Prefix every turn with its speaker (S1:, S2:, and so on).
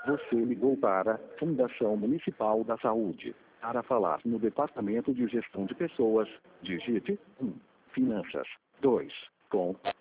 S1: Você ligou para a Fundação Municipal da Saúde. Para falar no Departamento de Gestão de Pessoas, digite 1. Finanças. 2. Com